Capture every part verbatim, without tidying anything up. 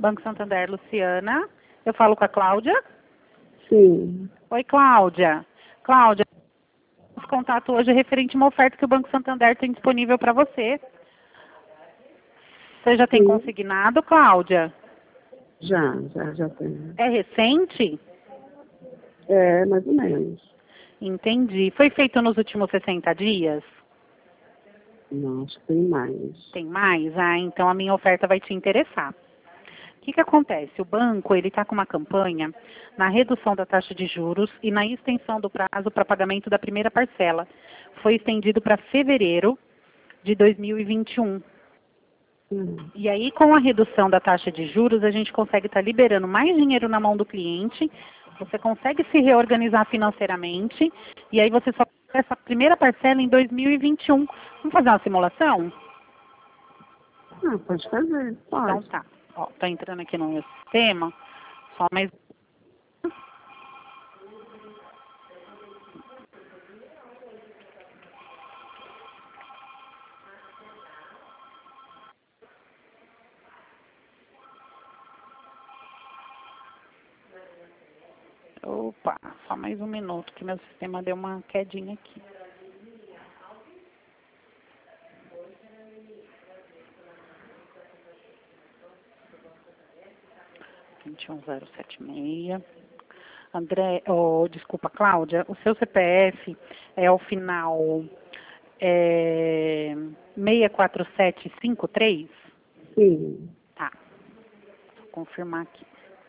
Banco Santander, Luciana. Eu falo com a Cláudia? Sim. Oi, Cláudia. Cláudia, esse contato hoje é referente a uma oferta que o Banco Santander tem disponível para você. Você já tem Sim. consignado, Cláudia? Já, já, já tenho. É recente? É, mais ou menos. Entendi. Foi feito nos últimos sessenta dias? Não, acho que tem mais. Tem mais? Ah, então a minha oferta vai te interessar. O que que acontece? O banco ele está com uma campanha na redução da taxa de juros e na extensão do prazo para pagamento da primeira parcela. Foi estendido para fevereiro de dois mil e vinte e um. Hum. E aí, com a redução da taxa de juros, a gente consegue estar liberando mais dinheiro na mão do cliente, você consegue se reorganizar financeiramente, e aí você só paga essa primeira parcela em dois mil e vinte e um. Vamos fazer uma simulação? Ah, pode fazer, pode. Então tá. Ó, tô entrando aqui no meu sistema, só mais... Opa, só mais um minuto, que meu sistema deu uma quedinha aqui. vinte e um zero sete seis. André, oh, desculpa, Cláudia, o seu C P F é o final é, seis quatro sete cinco três? Sim. Tá, vou confirmar aqui.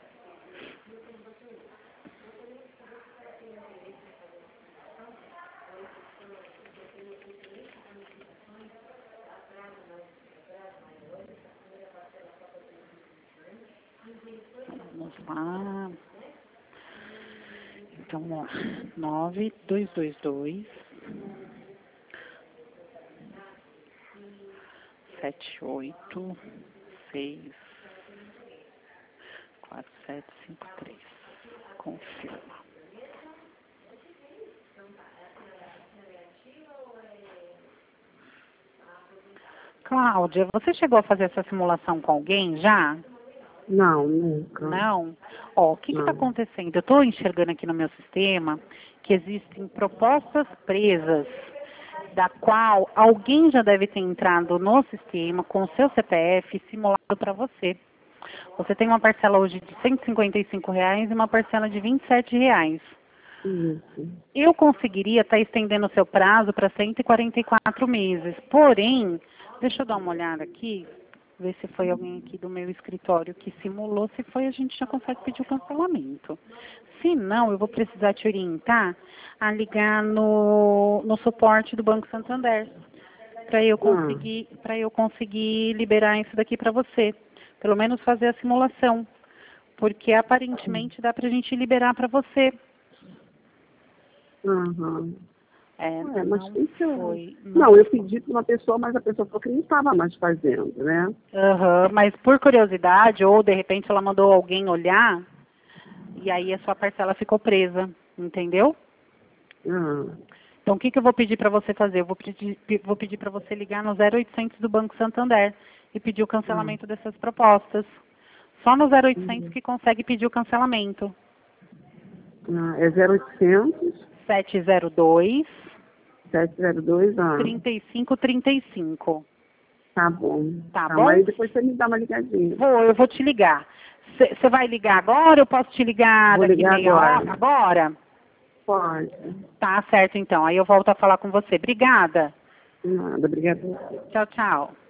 Vamos lá. Então, ó, nove dois dois dois, sete oito seis quatro sete cinco três. Confirma. Cláudia, você chegou a fazer essa simulação com alguém já? Não, nunca. Não? Ó, o que está acontecendo? Eu estou enxergando aqui no meu sistema que existem propostas presas, da qual alguém já deve ter entrado no sistema com o seu C P F simulado para você. Você tem uma parcela hoje de cento e cinquenta e cinco reais e uma parcela de vinte e sete reais. Isso. Eu conseguiria estar estendendo o seu prazo para cento e quarenta e quatro meses. Porém, deixa eu dar uma olhada aqui, ver se foi alguém aqui do meu escritório que simulou. Se foi, a gente já consegue pedir o cancelamento. Se não, eu vou precisar te orientar a ligar no, no suporte do Banco Santander para eu conseguir, para eu conseguir liberar isso daqui para você. Pelo menos fazer a simulação. Porque aparentemente dá para a gente liberar para você. Aham. É, É, mas não tem que... foi. Não, eu pedi para uma pessoa, mas a pessoa falou que não estava mais fazendo, né? Aham, mas por curiosidade, ou de repente ela mandou alguém olhar, e aí a sua parcela ficou presa, entendeu? Ah. Então o que, que eu vou pedir para você fazer? Eu vou pedir, vou pedir para você ligar no zero oitocentos do Banco Santander e pedir o cancelamento dessas propostas. Só no zero oitocentos que consegue pedir o cancelamento. Ah, é zero oitocentos, sete zero dois, sete zero dois, ah. trinta e cinco trinta e cinco. Tá bom. Tá Tá, bom? aí depois você me dá uma ligadinha. Vou, eu vou te ligar. Você vai ligar agora? Eu posso te ligar Vou daqui ligar meia agora. hora? Agora? Pode. Tá certo, então. Aí eu volto a falar com você. Obrigada. Nada, obrigada. Tchau, tchau.